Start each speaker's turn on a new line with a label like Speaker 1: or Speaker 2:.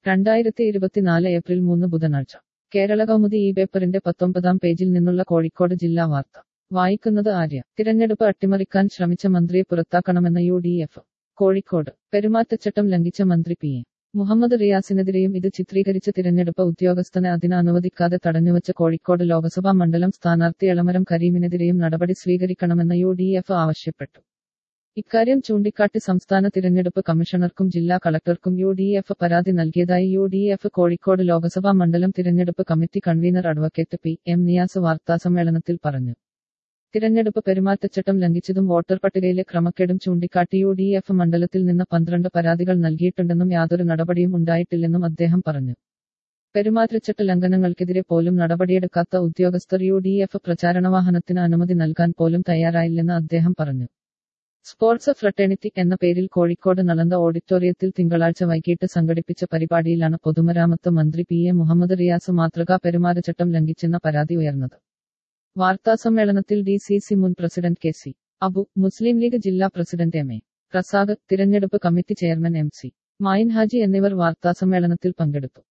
Speaker 1: 2024 April 3 ബുധനാഴ്ച കേരള കൗമുദി ഈ പേപ്പറിന്റെ 19-ാം പേജിൽ നിന്നുള്ള കോഴിക്കോട് ജില്ലാ വാർത്ത വായിക്കുന്നത് ആര്യ. തിരഞ്ഞെടുപ്പ് അട്ടിമറിക്കാൻ ശ്രമിച്ച മന്ത്രിയെ പുറത്താക്കണമെന്ന UDF. കോഴിക്കോട്. പെരുമാറ്റച്ചട്ടം ലംഘിച്ച മന്ത്രി പി. എ. മുഹമ്മദ് റിയാസിനെതിരെയും ഇത് ചിത്രീകരിച്ച തിരഞ്ഞെടുപ്പ് ഉദ്യോഗസ്ഥനെ അതിന് അനുവദിക്കാതെ തടഞ്ഞുവച്ച കോഴിക്കോട് ലോക്സഭാ മണ്ഡലം സ്ഥാനാർത്ഥി എളമരം കരീമിനെതിരെയും നടപടി സ്വീകരിക്കണമെന്ന് UDF ആവശ്യപ്പെട്ടു. ഇക്കാര്യം ചൂണ്ടിക്കാട്ടി സംസ്ഥാന തിരഞ്ഞെടുപ്പ് കമ്മീഷണർക്കും ജില്ലാ കളക്ടർക്കും UDF പരാതി നൽകിയതായി UDF കോഴിക്കോട് ലോക്സഭാ മണ്ഡലം തിരഞ്ഞെടുപ്പ് committee convener advocate P. M. Niyas വാർത്താസമ്മേളനത്തിൽ പറഞ്ഞു. തിരഞ്ഞെടുപ്പ് പെരുമാറ്റച്ചട്ടം ലംഘിച്ചതും വോട്ടർ പട്ടികയിലെ ക്രമക്കേടും ചൂണ്ടിക്കാട്ടി UDF മണ്ഡലത്തിൽ നിന്ന് 12 പരാതികൾ നൽകിയിട്ടുണ്ടെന്നും യാതൊരു നടപടിയും ഉണ്ടായിട്ടില്ലെന്നും അദ്ദേഹം പറഞ്ഞു. പെരുമാറ്റച്ചട്ട ലംഘനങ്ങൾക്കെതിരെ പോലും നടപടിയെടുക്കാത്ത ഉദ്യോഗസ്ഥർ UDF പ്രചാരണവാഹനത്തിന് അനുമതി നൽകാൻ പോലും തയ്യാറായില്ലെന്ന് അദ്ദേഹം പറഞ്ഞു. സ്പോർട്സ് ഫ്രട്ടേണിറ്റി എന്ന പേരിൽ കോഴിക്കോട് നളന്ദ ഓഡിറ്റോറിയത്തിൽ തിങ്കളാഴ്ച വൈകിട്ട് സംഘടിപ്പിച്ച പരിപാടിയിലാണ് പൊതുമരാമത്ത് മന്ത്രി പി. എ. മുഹമ്മദ് റിയാസ് മാതൃകാ പെരുമാറ്റച്ചട്ടം ലംഘിച്ചെന്ന പരാതി ഉയർന്നത്. വാർത്താസമ്മേളനത്തിൽ DCC മുൻ president K. C. Abu, Muslim league ജില്ലാ പ്രസിഡന്റ് എം. എ. പ്രസാദ്, തിരഞ്ഞെടുപ്പ് committee chairman MC. Mayin Haji എന്നിവർ വാർത്താസമ്മേളനത്തിൽ പങ്കെടുത്തു.